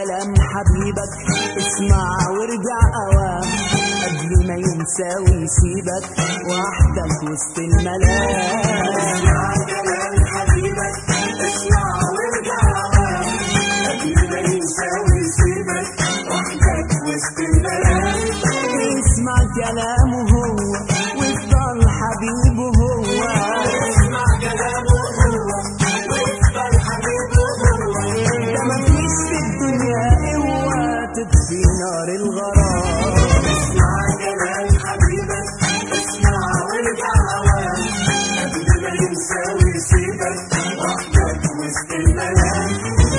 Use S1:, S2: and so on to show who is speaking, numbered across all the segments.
S1: كلام حبيبك، اسمع وارجع اوام قبل ما ينسى ويسيبك وحدك وسط الملام.
S2: اسمع كلام حبيبك، اسمع وارجع اوام قبل ما ينسى ويسيبك وحدك وسط الملام.
S1: اسمع كلامه هو وافضل حبيبه هو.
S2: اسمع كلامه هو وافضل حبيبه هو.
S1: ده مفيش في الدنيا قوة تطفي نار الغرام.
S2: اسمع كلام حبيبك، اسمع وارجع اوام قبل ما ينسى ويسيبك وحدك وسط الملام.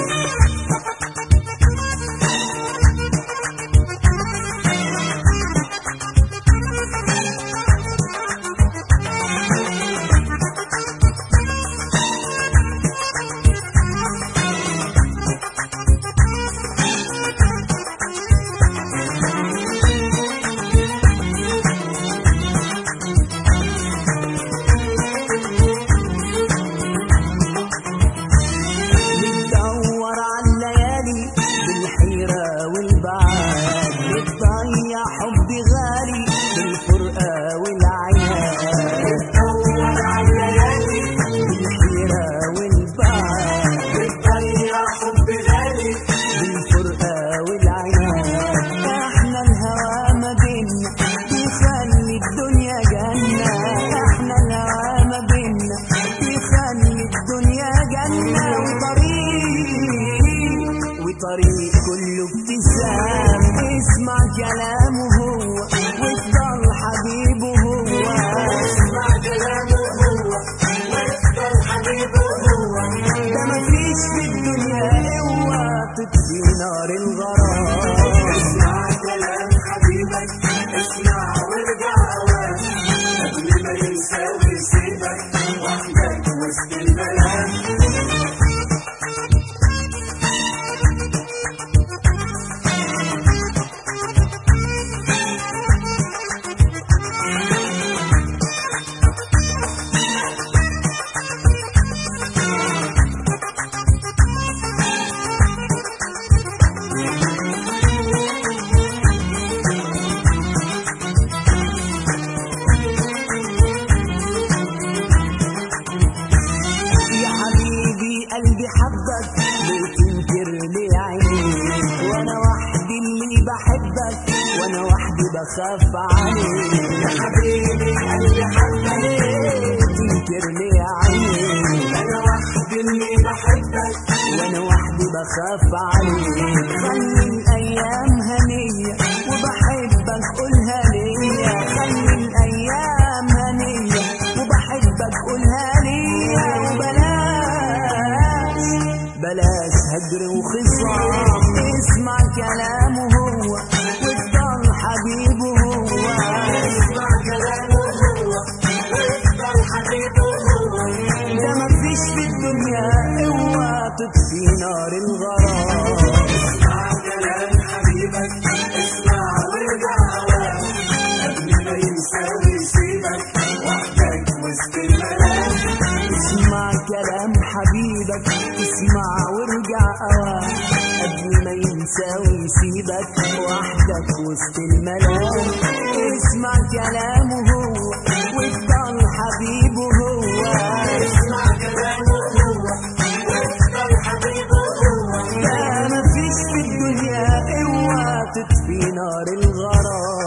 S1: بتضيع حب غالي بالفرقة والعناد.
S2: بتدور على الليالي
S1: بالحيرة والبعد،
S2: بتضيع حب غالي
S1: بالفرقة والعناد. احنا الهوى ما بينا بيخلي الدنيا جنة. احنا الهوى ما بينا بيخلي الدنيا جنة. وطريق كله ابتسام. اسمع كلامه هو وافضل حبيبه هو.
S2: اسمع كلامه هو وافضل حبيبه هو.
S1: ده مفيش في الدنيا قوة تطفي نار الغرام.
S2: اسمع كلام حبيبك، اسمع وارجع اوام قبل ما ينسى ويسيبك وحدك وسط الملام.
S1: قلبي حبك بتنكر لي عينيك. وانا وحدي اللي بحبك وانا وحدي بخاف عليك.
S2: يا حبيبي قلبي حبك
S1: بتنكر لي عينيك.
S2: انا وحدي اللي بحبك
S1: وانا وحدي بخاف عليك. خلي الايام هنية وبحبك قولها ليا. خلي الايام هنية وبحبك قولها ليا. بلاش هجر وخصام. اسمع كلامه هو وافضل حبيبه هو.
S2: اسمع كلامه هو وافضل حبيبه هو.
S1: ده مفيش في الدنيا قوة تطفي نار الغرام.
S2: اسمع كلام حبيبك، اسمع وارجع اوام قبل ما ينسى ويسيبك وحدك وسط الملام.
S1: اسمع كلام حبيبك، اسمع وارجع اوام قبل ما ينسى ويسيبك وحدك وسط الملام. اسمع كلامه هو وافضل حبيبه هو.
S2: اسمع كلامه هو وافضل حبيبه هو.
S1: ده مفيش في الدنيا قوة تطفي نار الغرام.